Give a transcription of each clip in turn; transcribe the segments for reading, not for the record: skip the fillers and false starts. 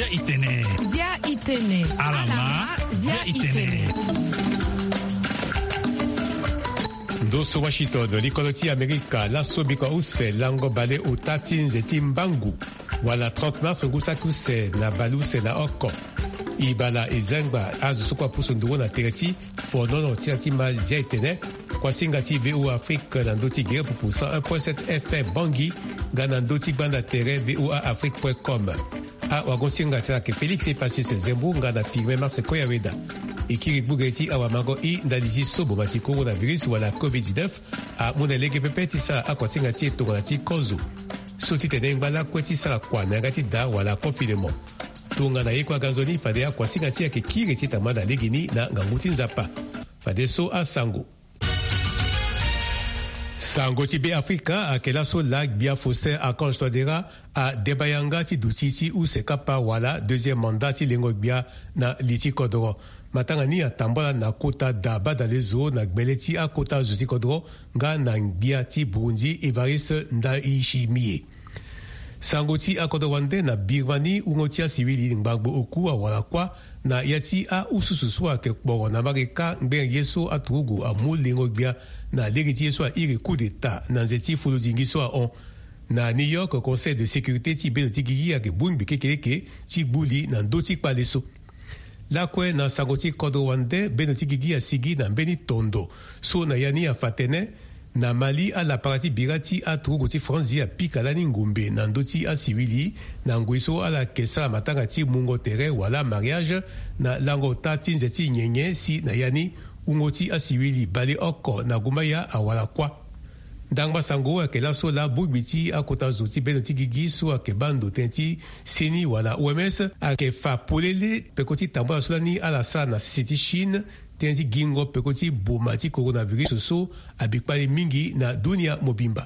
itene. Zia itene. Alama zia itene. Doso Washington, l'Ikoloti Amerika, la sobika use, lango bale utati nzeti mbangu. Wala 30 mars ngusakuse na baluse na oko. Ibala izengba azusukwa pusunduwo na tereti, fonono tiatima zia itene, kwa singati VO Afrique na ndoti gire pupusa 1.7 FM bangi, gana ndoti banda tere VOA Afrique.com. A wagonsinga tirake Félix et passé ce zembu ngana firme Marse Koyaweda. Ikiri bugeti awamago I ndaliji sobo mati coronavirus wala COVID-19 a munelege pepeti sa akwasinga tie tongolati kozo. Soti tene ngbala kweti sa kwa nangati da wala confinement. Tunga na yekwa ganzoni fade akwasinga tie ke kiri tie tamada legini na nganguti nzapa. Fade so a sango. Sango Tibé Africa a Kelaso Lag Bia Foster à Constodera a Debayanga ti Dutiti ou Sekapa wala deuxième mandat ti Lengo Bia na Liti Kodro. Matangani a Tambola na Kota Daba dans les zones na Gbeleti a Kota Zuti Kodro nga na Bia ti Burundi Evariste Ndayishimiye. Sangoti a Kodowande na Birmanie ungotia civili ngbango oku a wala kwa na yati a usususua ke kporo na mareka ngben yeso a turugu a mulingo bia na legiti yeso a iri coup d'état na nzeti fuludingi so a on na New York conseil de sécurité ti benoti gigi a ke bumbi kekeleke ti buli na ndoti kpaleso. Lakwe na Sangoti Kodowande benoti gigi a sigi na mbeni tondo so na yani a fatene na Mali a la parati birati a turugu ti franzi a pikalani ngumbe na ndoti a siwili na ngwiso a la kesa matanga ti mungo tere wala mariage na lango ta ti nzeti nyenye si na yani ungoti a siwili bale oko na gumaya a wala kwa. Ndangba sango a ke la so la bubiti a kota zoti benoti gigi so a ke bando tenti seni wala OMS a ke fa polele pekoti tambo a solani a la sa na siti Chine tenzi gingo pekoti bomati coronavirus so abikpale mingi na dunia mobimba.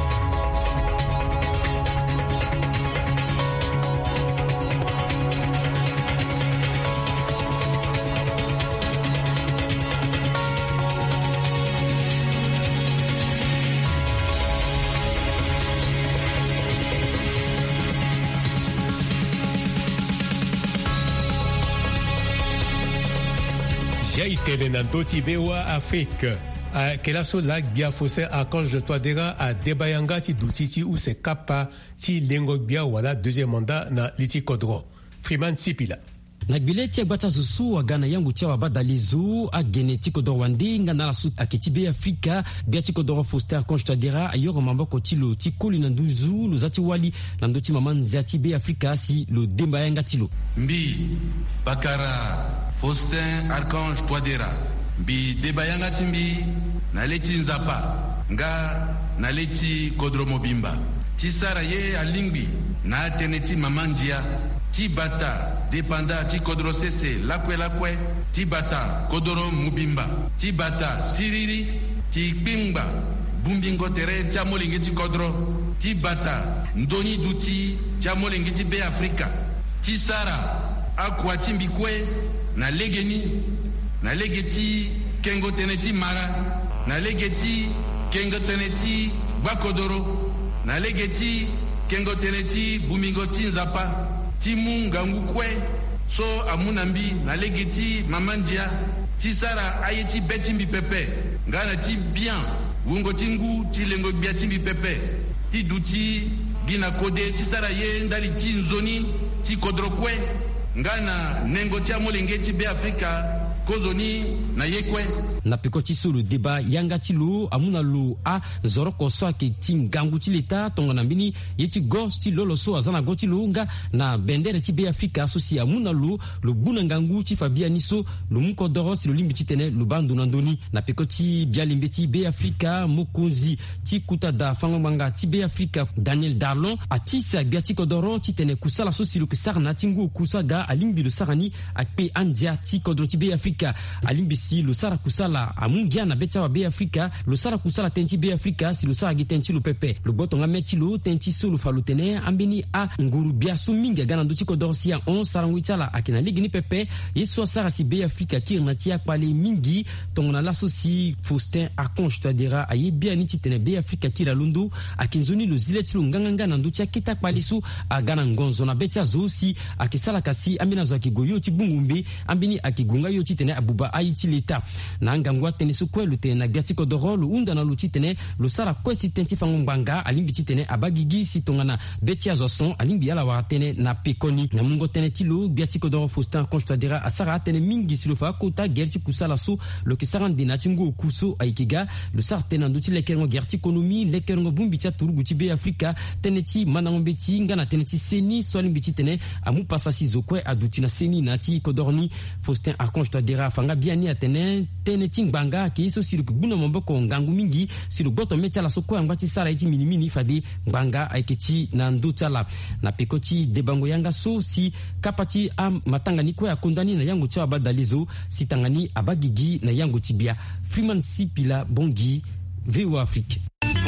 Jaitene na ndoti VOA Afrique a Kelaso Lag Bia Foster a Kanj de Toadera a Debayanga ti Dutiti ou se kapa ti Lengo Bia wala deuxième mandat na Liti Kodro. Freeman Sipila. Na gbileti agbata susu wa Ghana yangu tia wabadalizu a geneti kodorwandi nga na la su akiti be Afrika bia ti kodoro Foster Kanj Toadera ayoro mamboko ti lo ti koli na nduzu lo zati wali na ndoti mamanzi ati be Afrika si lo Debayanga ti lo. Mbi Bakara Faustin Archange Toadera mbi Debayanga timbi na leti nzapa nga na leti kodro mobimba ti sara ye alingbi na teneti mamandia ti bata depanda ti kodro sese lakwe ti bata kodoro mobimba ti bata siriri ti kpingba bumbingo tere ti amolingi ti kodro ti bata ndoni duti ti amolingi ti be Afrika ti sara akwa timbi kwe na legeti kengo teneti mara na legeti kengo teneti bakodoro na legeti kengo teneti bumingo tinzapa timunga ngukwe so amunambi na legeti mamandia tisara ayeti betimbi pepe ngana ti bien wungo tingu ti lengo bia timbi pepe ti duti gina kode tisara ye ndali ti nzoni ti kodrokwe ngana nengo tia molenge ti be Afrika kozoni na yekwe na pekoti so le débat yanga ti lo amuna lo a zoro koso ake ti ngangu ti leta tonga na mbini ye ti gos ti lolo so azana go ti lo nga na bendere ti be Afrika so si amuna lo buna ngangu ti fabia ni so lo muko doro si lo limbi ti tene lo bandu na ndoni na pekoti bia limbi ti be Afrika mokonzi ti kuta da fangomanga ti be Afrika Daniel Darlon a ti sa bia ti kodoro ti tene kusala so si lo kusar na tingu kusaga alimbi lo sarani akpe andia ti kodro ti be Afrika Africa alimbisi lusara kusala amungia na becha wa Bay Africa lusara kusala tenti Bay Africa si lusara gitenti lu pepe lu botonga meti lu tenti sulu falutene ambini a nguru biasu mingi gana nduchi kodorsia on sarangwichala akina ligi ni pepe yeso sara si Bay Africa kirnatia pale mingi tongona l'asoci Faustin Archange Touadéra aye bien ni titene Bay Africa kira lundu akinzoni lu zileti lu nganga na nduchi kita palisu agana ngonzo na becha zosi akisala kasi ambina zo akigoyo tibungumbi ambini akigunga yo titene abuba aiti leta na ngangwa tenisu kwelu te na biati kodoro lu unda na lu titene lu sara kwesi tenti fangumbanga alimbi titene abagigi sitongana betia zoson alimbi ala waratene na pekoni na mungo tene tilo biati kodoro Faustin Archange Touadéra asara tene mingi silofa kota gerti kusala su lo kisaran dinatingo kuso aikiga lu sara tena nduti lekerengo gerti ekonomi lekerengo bumbitia turuguti Bay Africa teneti manangombeti ngana teneti seni swalimbiti tene amu pasasi zokwe aduti na seni nati kodorni Faustin Archange Touadéra fanga biani atene teneti ngbanga ki iso silu kubuna mamboko ngangu mingi silu boto mecha la sokwe ngwati sara iti minimini fadi ngbanga aiketi na ndutala na pekoti debango yanga so si kapati am matanga ni kwa kondani na yango cha badalizo sitangani abagigi na yango tibia Freeman Sipila Bongi VOA Afrique.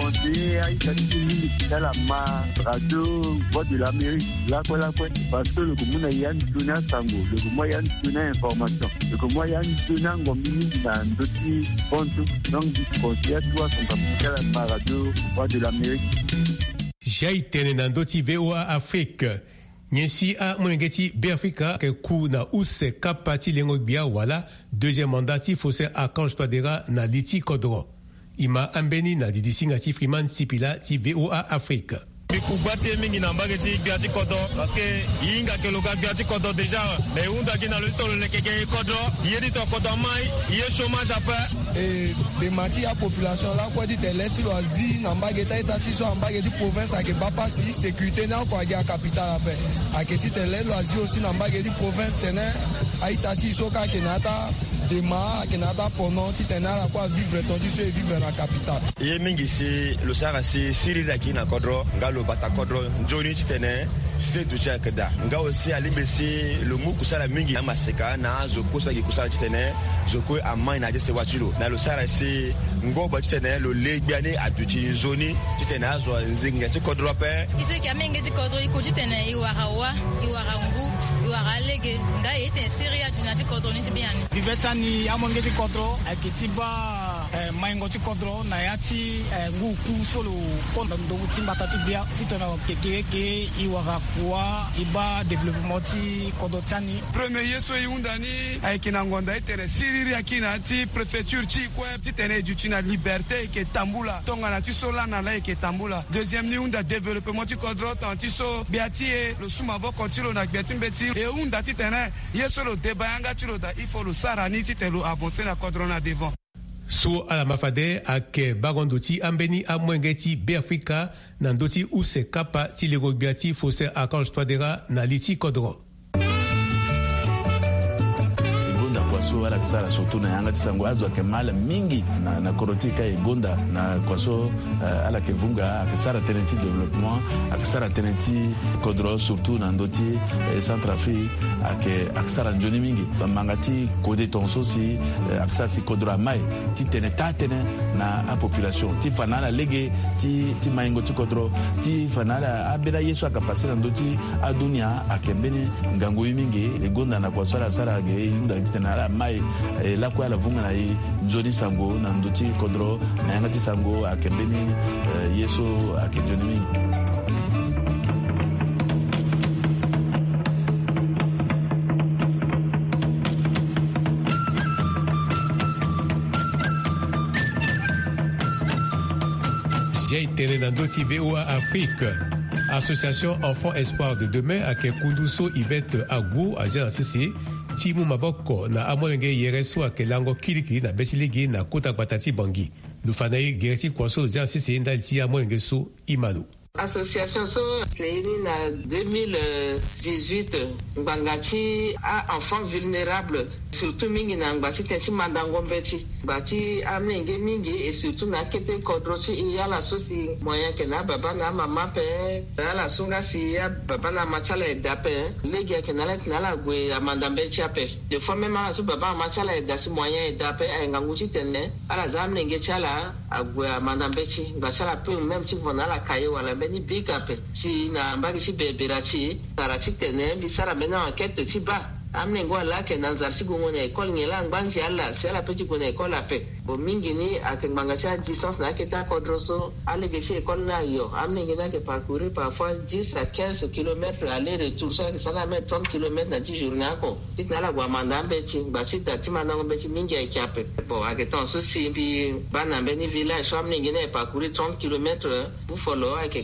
Dans la radio Voix de l'Amérique, parce que le commun a Yann Tuna Sango, le commun Yann Tuna Information, le commun Yann Tuna Ngomini dans d'autres comptes, donc du conseil à toi, son capital à la radio Voix de l'Amérique. J'ai tenu dans d'autres VOA Afrique. Nyensi a mwengeti Bay Africa ke ku na use kapati lengo bia wala deuxième mandat Faustin Archange Touadéra na liti kodro. Ima ambeni na didisinga ti Freeman Sipila ti VOA Afrique. Bikubati mingi na mbageti biati kodo parce que yinga ke loka biati kodo déjà mais unda kina le tolo le keke kodo yedi to kodo mai ye chômage après et de mati a population là quoi dit de laisser loisi na mbageta itati so mbageti province ake papa si sécurité na ko aga capitale après aketi tele loisi aussi na mbageti province tene aitati so ka kenata dema kenata pendant ti tena la quoi vivre ton tu et vivre na capitale ye mingi c'est le sara c'est Cyril Akina kodro ngalo bata kodro njoni ti tene c'est du jakda nga aussi alimbesi le mu kusala mingi na maseka na zo kosa ki kusala ti tene zo ko amai na se wachilo na le sara c'est ngoba ti tene lo legbiane aduti zoni ti tene azo nzinga ti kodro pe iso ki amenge ti kodro iko ti tene iwarawa iwarangu iwaralege nga yete Syria tunati kodro ni biani vivetani amonge ti kodro akitiba maingo ti kodro na yati nguku solo konda ndo timbata ti bia ti tona keke iwara kwa iba development ti kodro tani premier yeso yundani aikina ngonda itere siriri akina ti préfecture ti kwa ti tene du tina liberté ke tambula tonga na ti sola na la ke tambula deuxième ni unda développement ti kodro tanti so biati e lo suma vo kontiro na biati mbeti e unda ti tene yeso lo debayanga ti lo da il faut lo sarani ti telo avancer na kodro na devant. So ala mafade ake bagondoti ambeni amwengeti Bay Africa na ndoti use kapa ti lego biati Faustin Archange Touadéra na liti kodro. Kwaso ala kisara surtout na yanga tisango azo ke mala mingi na korotika egonda na kwaso ala ke vunga akisara tenenti développement akisara tenenti kodro surtout na ndoti Centrafrique akisara njoni mingi mangati kode tonso si akisara si kodro mai ti teneta tene na a population ti fanala lege ti maingo ti kodro ti fanala abela yeso akapasira ndoti adunia akembene ngango mingi egonda na kwaso ala sara ge inda tena mai la kwa la vunga na Johnny Sango na ndoti kodro na yanga ti sango akembeni yeso akenjoni mingi. J'ai été dans ndoti VOA Afrique. Association Enfants Espoir de Demain à Kekunduso Yvette Agbo à Jean-Sissi Timu Maboko na amolenge yereso akelango kirikiri na betiligi na kota batati bangi. Lufanayi gereti kwaso Jean-Sissi ndaliti amolenge so Imanu. Association so créée en 2018 Bangati a enfants vulnérables surtout mingi na Bangati tenchi mandangombeti bati amnenge mingi et surtout na kete kodrochi ya la sosi moyen que na baba na mama pe la sunga si ya baba na machala edape legi ke na la gwe amandambeti ape de fois même à so baba machala edasi moyen edape nganguchi tenne ala zamnenge chala agwe amandambeti bachala pe même ti vona la kaye wala beni bikape si na mbagi si beberachi tarachi tene bisara mena enquête ti ba amnengo ala ke nanzarsi gongo na école ngela ngbanzi ala c'est la petite bonne école a fait bo mingi ni akenganga cha distance na keta kodroso alege ci école na yo amnengo na ke parcourir parfois 10 à 15 km aller retour ça na met 30 km na 10 journée ko titna la gwa mandambe ci ba ci ta ti manango be ci mingi ay kape bo ageton so si bi bana beni village amnengo na parcourir 30 km Buffalo ake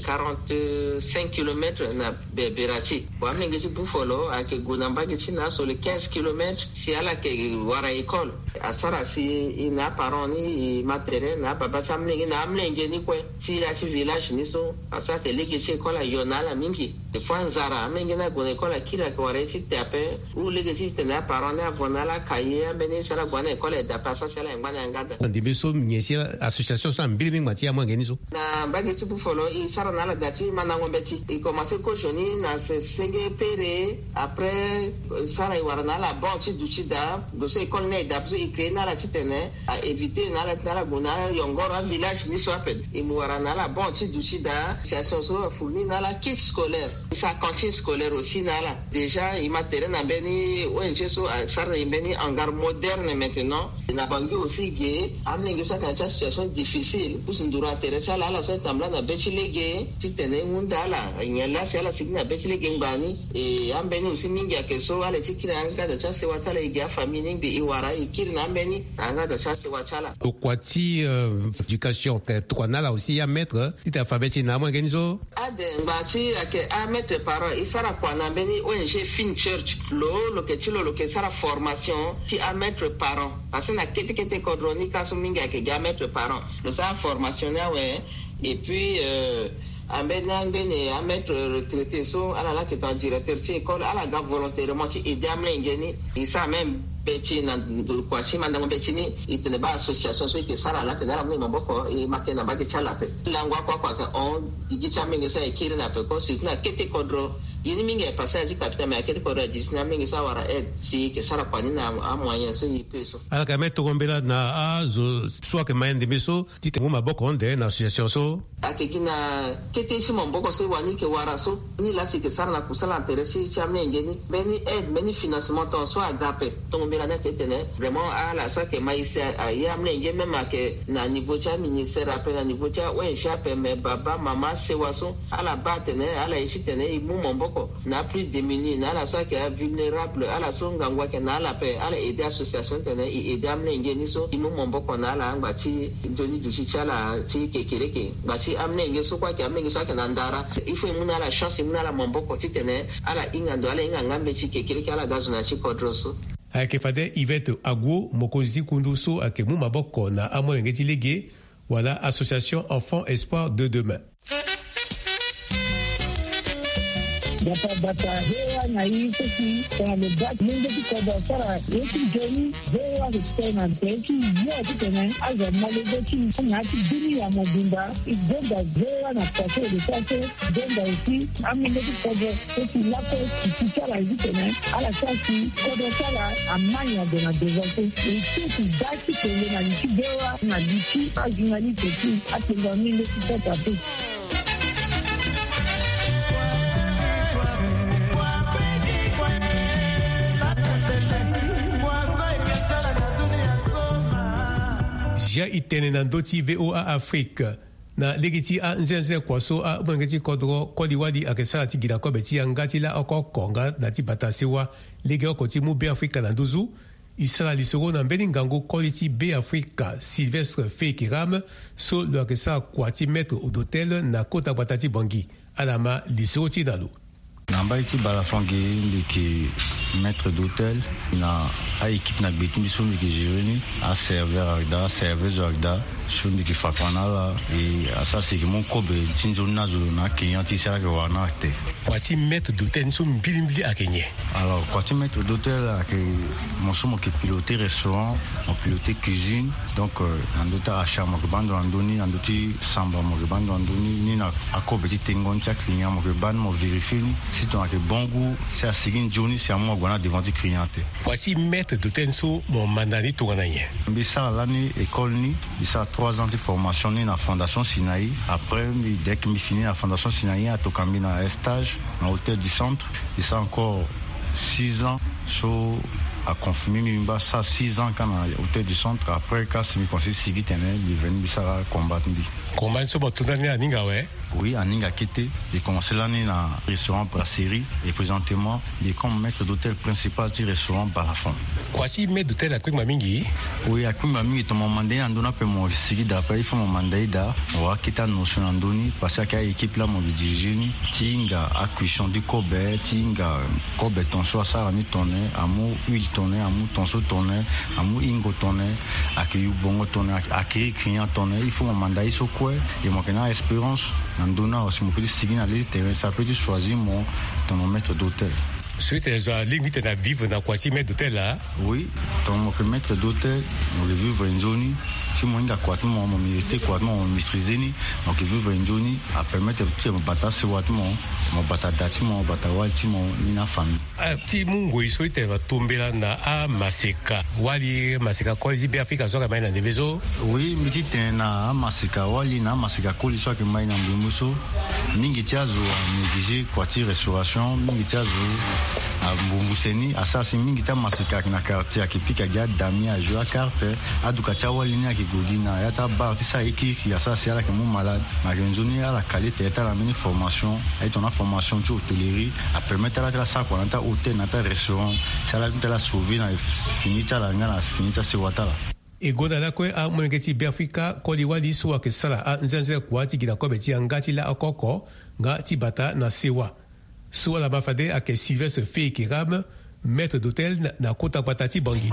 45 km na beberachi bo amnengo ci Buffalo ake gonamba ci na sur les 15 km si ala ke wara école asara si ina paroni matériel na baba chamlingi na amlenge ni kwe si ya ci village ni so asa ke lege ci école yona la mingi de fois nzara amenge na go école kira ko wara ci tape ou lege ci tena paroni avona la kaye amene sara gwana école da passa sala ngwana ngada ndibe so nyesi association sa mbili mati ya mwangeni so na mbage ci Buffalo i sara na la dati manango beti i commencer ko joni na se senge pere après sara iwarana la banque du chida do se école ne da parce que na la titene a éviter na la gona yongora village ni so appelle et iwarana la banque du chida c'est association fourni na la kit scolaire sa cantine scolaire aussi na la déjà il matériel na beni ONG so sara beni hangar moderne maintenant na bangi aussi gay amnenge sa ka situation difficile pour ndura tere cha la so tambla na betchilege titene ngundala nyala sala signa betchilege ngani et ambeni aussi mingi akeso ale anga da chase watala igia famille bi iwara ikiri na mbeni anga da chase watala okwati éducation que twanala aussi ya maître ita alphabet na mo ngenizo ade ngati ake a maître par isara kwana mbeni ONG Fin Church lo ke sara formation ti a maître parent parce na kete kodronika so mingi ake ga maître parent le sa formation na we et puis ambene a maître retraité so ala la qui est en directeur ci école ala ga volontairement ci idamle ngeni isa même beti na kwa ci mandango beti ni itene ba association so ke sara la ke dara mo maboko e makena ba ke chala pe langwa kwa ka on igicha mingi sa ekiri na pe ko sitna kete kodro yini mingi e passage capitaine ma kete kodro disna mingi sa wara si ke sara kwa ni na a moyen so yi peso ala ka metto gombela na azo so ke mayende miso tite mo maboko onde na association so akekina kete shi mamboko so wani ke wara so ni la si ke sara na kusala interesi chamne ngeni beni aide beni financement ton so agape ton la na ketene vraiment à la so ke maïsa ya mlenge même ke na niveau cha ministère appel na niveau cha ouais chape mais baba mama sewaso à la batene à la ichitene imu momboko na plus démunis na la so ke vulnérable à la so ngangwa ke na la pe à la aider association tene aider mlenge ni so imu momboko na la ngati joni du chichala ti kekereke ngati amlenge so kwa ke amlenge so ke na ndara il faut imuna la chance imuna la momboko titene à la ingando ala ingangambe ti kekereke ala gazuna ti kodroso ake fade Yvette Agwo mokozi kunduso ake mu maboko na amolengeti lege wala association enfants espoir de demain bata hewa na hii sisi kwa mbaki mungu kwa sara yetu jeni hewa kutena teki yote tena aza malebeki na kidini ya mobimba igonda hewa na pasho de sase donda usi amende kwa sisi lapo kisala hivi tena ala sasi kwa sala amanya de na devote sisi daki tena na kidewa na diki ajinali teki atenda minde kupata tu ja itene na ndoti VOA Afrique na legiti a nzenze kwaso a mwengeti kodro kodiwadi akesara ti gida ko beti angati la oko konga na ti batasiwa lege oko ti mu be Africa na nduzu isara lisoro na mbeni ngango quality be Africa Sylvestre Fekiram so lo akesara kwati maître d'hôtel na kota batati bangi alama lisoro ti nalu na mbai ti bala fangi mbiki maître d'hôtel na a équipe na betimbi sombi ki jireni a serveur agda serveuse agda sombi ki fakwana et asa c'est que mon kobe tinzo nazolo na Kenya ti sera que wana te kwati maître d'hôtel sombi bilimbi a Kenya. Alors kwati maître d'hôtel que mon somo qui piloter restaurant on piloter cuisine donc andota acha mo ke bando andoni andoti samba mo ke bando andoni ni na akobe ti tengon cha client mo ke ban mo vérifier si tu as que bon goût c'est à seguir journée c'est à moi gwana devant des clients. Kwati maître d'hôtel so mon mandani to nganaye. Bisa l'année école ni bisa 3 ans de formation ni na fondation Sinaï après dès que mi fini la fondation Sinaï à tokambi na stage na hôtel du centre et ça encore 6 ans so a confirmé mimba ça 6 ans quand à hôtel du centre après quand c'est mi conseil sigi tene il venu bisa combattre ndi combat so botunani aninga ouais. Oui, à Ninga Kete, j'ai commencé l'année dans le restaurant Brasserie et présentement, il est comme maître d'hôtel principal du restaurant Balafon. Quoi si maître d'hôtel à Kwingmamingi? Oui, à Kwingmamingi, ton mandat en donnant pour mon sigi d'après, il faut mon mandat d'art, on va quitter la notion en donné, parce qu'il y a une équipe là, mon dirigeant, Tinga, acquisition du Kobe, Tinga, Kobe, ton choix, ça, ni tonné, amour, huile tonné, amour, ton saut tonné, amour, ingo tonné, accueillir bongo tonné, accueillir client tonné, il faut mon mandat, il faut quoi, et mon canard espérance. En donnant aussi mon petit signe à l'île, ça peut choisir ton maître d'hôtel. Suite à limite à vivre dans quoi si maître d'hôtel là? Oui, ton maître d'hôtel, on le vivre une zone. Si mon gars quoi tout mon mérité quoi mon maîtriser ni donc vivre une zone à permettre de me battre ce what mon battre dati mon battre walti mon mina famille. Ah ti mungo isoite va tomber là na a maseka wali maseka ko li be Afrika so ka mai na debezo. Oui, miti tena maseka wali na maseka ko li so ka mai na mbimuso ningi tiazo négligé quartier restauration ningi tiazo à Mbunguseni asasi mingi ta maseka na quartier akipika ga dami a jouer carte aduka cha wali ni akigogina yata bar tisa ekiki asasi ala ke mon malade ma genzoni ala qualité eta la mini formation et ton formation tu hôtellerie a permettre la ça quoi dans hôtel dans restaurant ça la la sauver na finita la ngana finita se watala egoda la kwe a monengeti Afrika ko liwali so ke sala a nzanze kwati gina ko beti ngati la akoko ngati bata na sewa so la bafade a ke Sylvestre Fekirame maître d'hôtel na kota patati bangi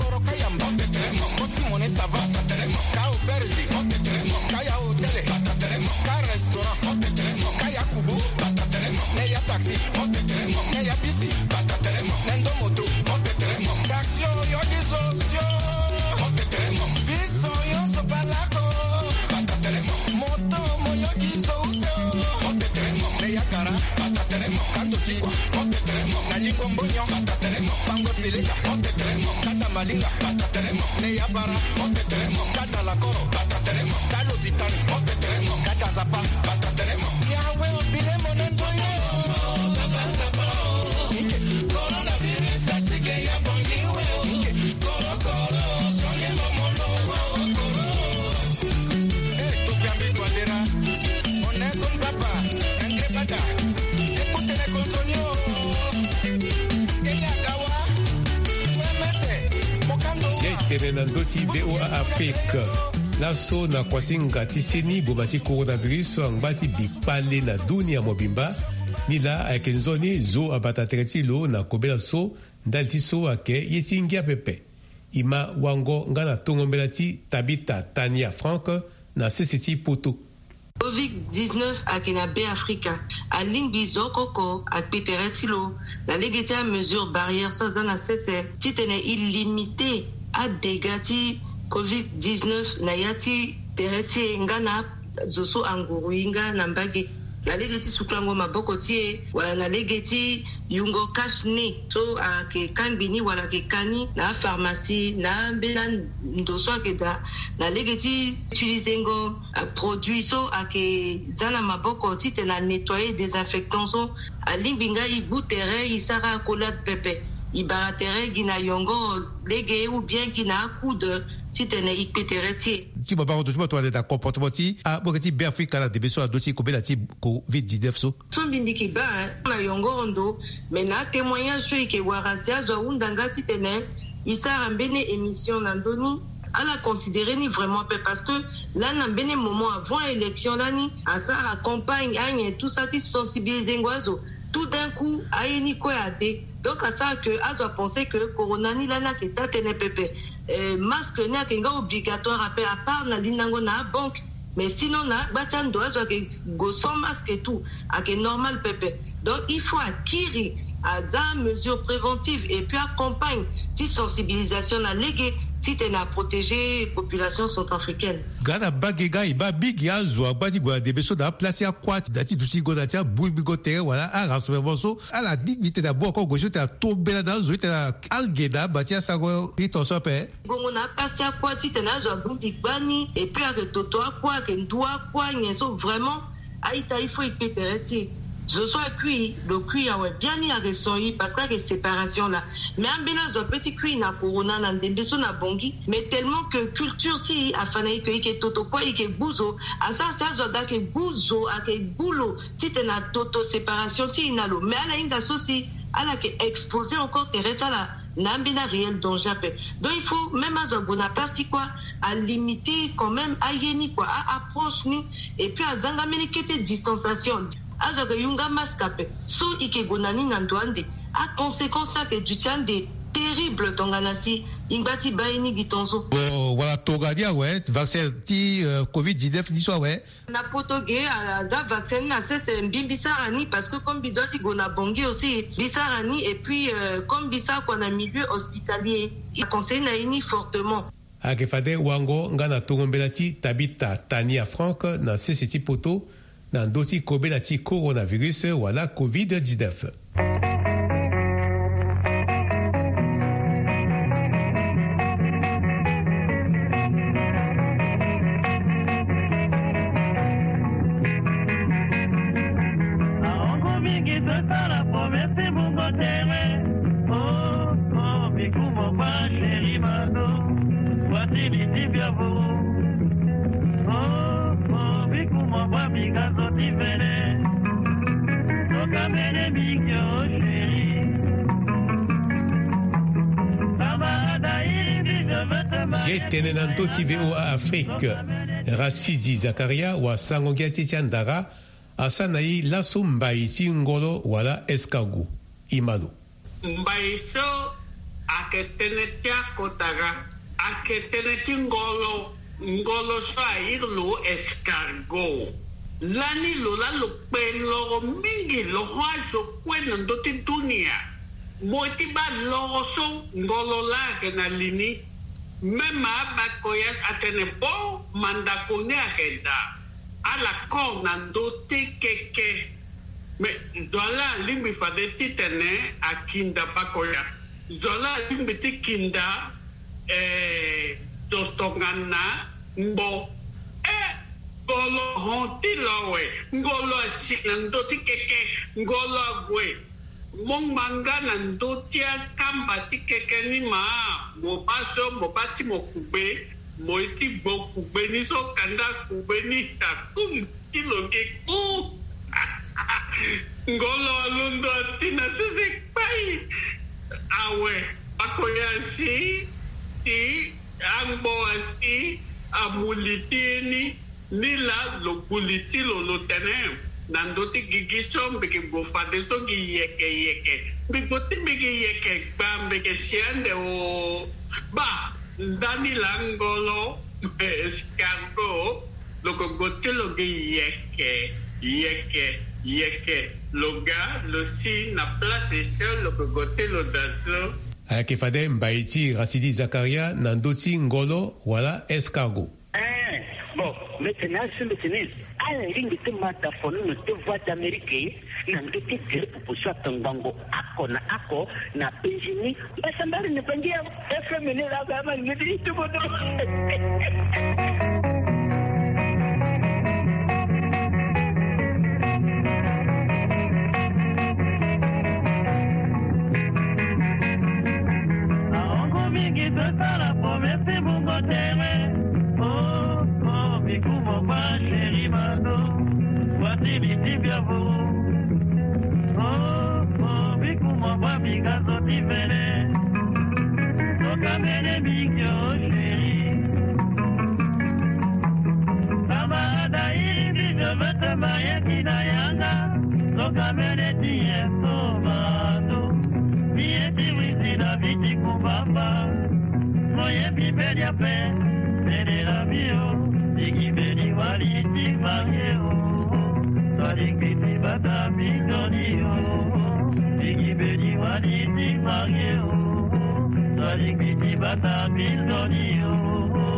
Malinga, Neya Bara, Kata La Coro, Kalo Bitani, Kata Zapa, Yahweh, Bilemon and Boyo, Coronavirus, Sassiga, Yabongi, Coro, Songen Momolo, to Gambi Quadera, Onekon Papa, and Crepata, Eputene Consonio. Tenendoti BOA Afrique laso na kwasinga tiseni bomati coronavirus angbati bipale na dunia mobimba nila akenzoni zo abata teretilo na kobela so ndalti so ake yetingia pepe ima wango ngana tongombela ti Tabita Tania Frank na CCT Poto. Covid-19 akena B Africa a lingbi zokoko ak peteretilo la legete a mesure barrière so zana cesse titene illimité a dégâts Covid-19 na yati tereti ngana zoso anguruinga na mbage na legeti suklango maboko tie wala na legeti yungo cash ne so ke kanbini wala ke kani na pharmacie na mbena ndoso akeda na legeti utiliser ngo produit so ake zana maboko tite na nettoyer désinfectant so alimbinga ibutere isara kolade pepe ibaratere gina yongo lege ou bien gina coude titene ikpetereti ti baba do to da comportement ti a bokati be Afrika la debeso a doti ko bela ti Covid-19 so bindiki ba na yongo ndo mais na témoignage so ke warasia zo undanga titene isara mbene émission na ndoni ala considérer ni vraiment parce que là na mbene moment avant élection là ni asa campagne agne tout ça ti sensibiliser ngwazo tout d'un coup ayeni ko ate donc à ça que azo penser que corona ni lana ke tatene pepe masque na ke nga obligatoire à part na linango na banque mais sinon na batando azo ke go sans masque et tout à que normal pepe donc il faut acquérir à des mesures préventives et puis accompagne cette sensibilisation na légué si tu as protégé la population centrafricaine. Gana bagega iba bigi azwa badi gwa debeso da place ya kwati dati dusi go datia buibigo tere wala a rassemblement so ala dignité da boko gojo ta tobela da zo ta algeda batia sago rito sope. Bongo na place ya kwati tena zo bumbi bani et puis avec toto akwa ke ndua kwa nyeso vraiment aita il faut éclairci. Je sois cuit, le cuit a bien y a ressenti parce que séparation là. Mais un bénaz un petit cuit na corona na ndebeso na bongi, mais tellement que culture ti a fanaï que ike toto quoi ike bouzo, à ça zoda ke bouzo a ke boulot, ti na toto séparation ti inalo. Mais à la inga sosi, à la ke exposer encore teresa là. N'ambina réel danger. Donc il faut même à zogona plastique quoi à limiter quand même à yeni quoi à approche ni et puis à zangamene kete distanciation. Azoga yunga maskape so ike gonani nandwande a conséquence que du tien des terribles tonganasi ingati baini gitonzo wala togadia ouais vaccin ti covid-19 ni so ouais na potoge za vaccin na c'est mbibisarani parce que comme bidoti gona bongi aussi bisarani et puis comme bisa kwa na milieu hospitalier il conseille na ini fortement akefade wango ngana togombela ti Tabita Tania Franck na CCT poto dans d'autres kobela ti coronavirus wala covid-19. Tenenanto TVO à Afrique, Rasidi Zakaria wa Sangongia Titiandara, Asanaï Lasso Mbaïti Ngolo wala Escargot, Imalo. Mbaïso, Aketenetia Kotara, Aketeneti Ngolo Shairlo Escargot. Lani Lola Lopelo Mingi Lohajo Kwen Doti Dunia. Moitiba Loroso Ngolo Lagenalini. Même à Bakoya Atenebo, Mandakone Agenda, à la con nandote keke. Mais Zola limbi fade titene à Kinda Bakoya. Zola limbi Kinda, Tostongana, Mbo. Ngolo honti lowe, Ngolo sinandote keke, Ngolo agwe. Mon manga nandotia kamba tikeke ni ma mo paso mo bati mo kube mo iti bo kube ni so kanda kube ni takum kilo ke ku ngolo alundo tina sisi pai awe akoyashi ti ambo asi amulitini nila lo buliti lo tenem nandoti gigiso mbeke bofade so gi yeke bigoti mbeke yeke ba mbeke siande o ba dani langolo escargot loko gotelo gi yeke loga lo si na place seul loko gotelo dazo akefade Mbaïti Rasidi Zakaria nandoti Ngolo wala Escargot. Bon, maintenant sur le tennis ala ringi te mata fonu no te voix d'Amérique na ndete tere proposition tangango ako na penjini basambari ne pangia FM ne la gama ne di to bodo aongo mingi to sala po merci bungo tere Kumo kwa sheri mando, wati biti biavo. Oh, bikumo kwa bigazo tivene, toka mene bigyo sheri. Sama ada iri bijo vete maya kina yanga, toka mene tiye kumamba moye bibelia pe benera bio digibeni waliti marieo Salikiti bata bidonio digibeni waliti marieo Salikiti bata bidonio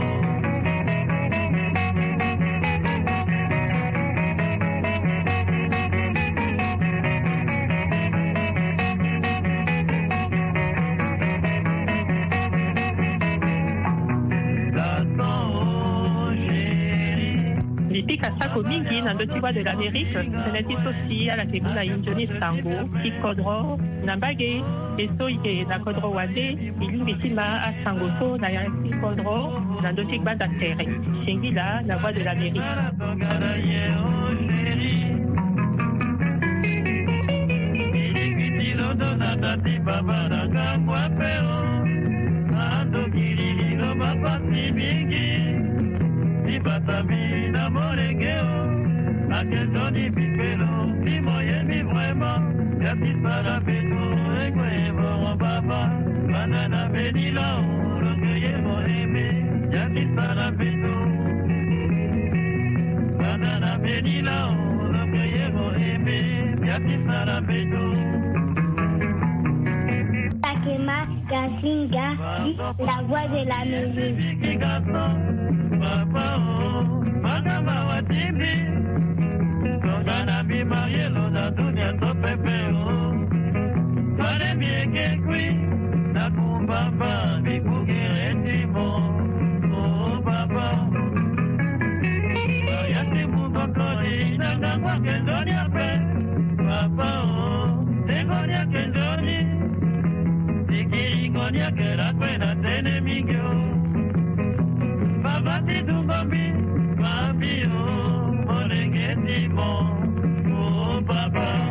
Kasako mingi na ndotiwa de l'Amérique, c'est dissocié à la tribuna Injoni Sango, qui kodro, nambage, et soye na kodro wade, ilimbitima à Sangoto, na yaki kodro, na ndotikwa da terre. Shingila, la voix de l'Amérique. Batamina moregeo, akendoni bipelo, ni moye mi vraiment, yati para beto, ekwebo baba, banana benila, lokeye moeme, yati para beto, banana benila, lokeye moeme, yati para beto. Takema Kasinga, la voix de la musique. Papa oh, magama watibi, kongana mi marielo na dunia to pepe oh. Pare mieke kui, na kumbamba mi kugere oh papa. Ayati mukokori na ngangwa kendoni ape, papa oh, tegonia kendoni, tikiri ngonia kera kwena tene mingyo. Babati Dumbabi, Babi, oh, Morengeti, oh, Baba.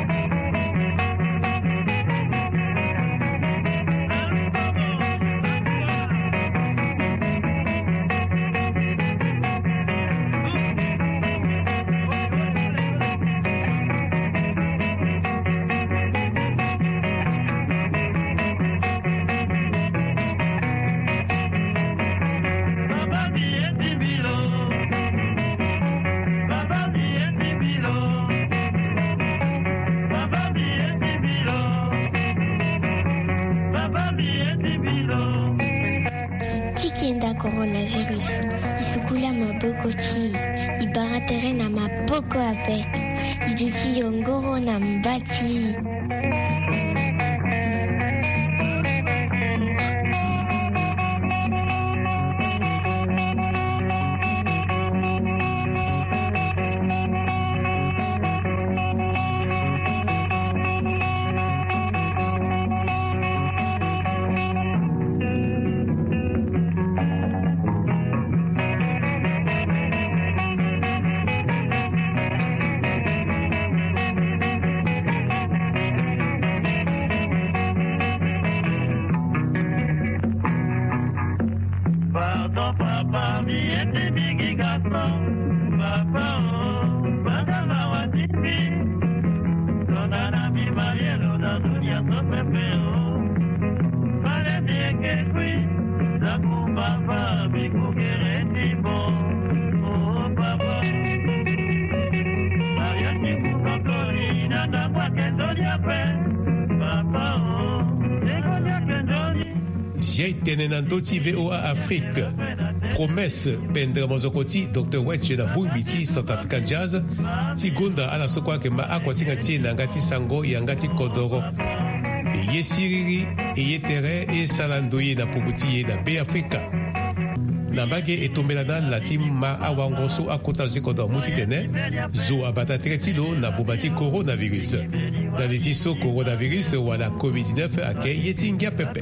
Coronavirus, isukula mabokoti, ibaratere na maboko ape, idusi yongoro na mbati. Tenenandoti VOA Afrique. Promesse Pendra Mozokoti, Dr. Wetche na Bumbiti, South African Jazz. Tigunda ala sokwa kema akwasinga tie na ngati sango ya ngati kodoro. Eye siriri, eye tere, e salandoye na pubuti na Be Africa. Nambage etombelana la team ma awangoso akota zikodo mutitene, zo abata tretilo na bubati coronavirus. Dans les tissus coronavirus wala COVID-19 ake yetingia pepe.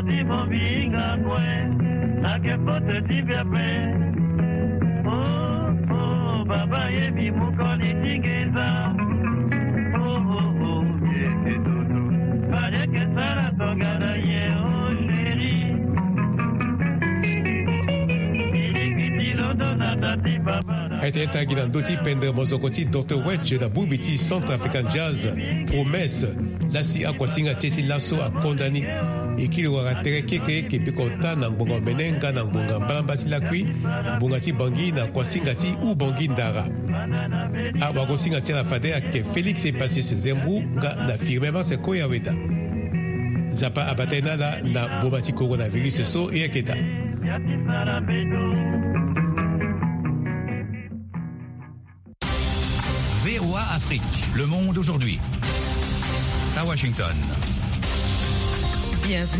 Timo binga kwe Nake pote tibiape Oh, baba yebi mukoli tingeza Oh, yeke tutu Pareke sara togada ye oh chéri Aiteta Guinandoti Pendre Mozokoti Dr. Wedge da Bubiti Centre African Jazz Promesse Lasi Akwasinga Tieti Lasso a condamné et qu'il aura tere keke ke pikota na ngbonga menenga na ngbonga mbalambati lakwi bongati bangi na kwasingati ou bangi ndara a wakosinga tia na fade ke Félix est passé ce zembu nga na firmement se koya weta zapa abatena la na bomati coronavirus so e eketa VOA Afrique, le monde aujourd'hui. À Washington. Bienvenue.